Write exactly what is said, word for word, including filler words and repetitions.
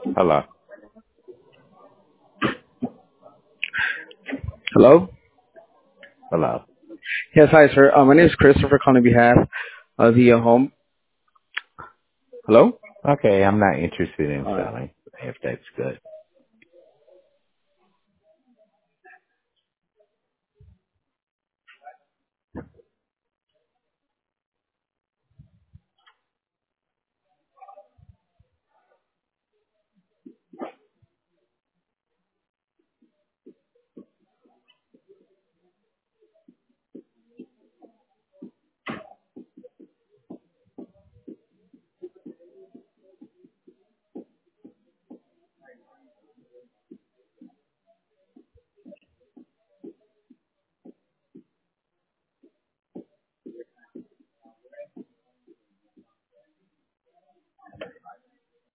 Hello. Hello? Hello. Yes, hi, sir. Uh, my name is Christopher calling on behalf of the uh, home. Hello? Okay, I'm not interested in All right. selling, if that's good.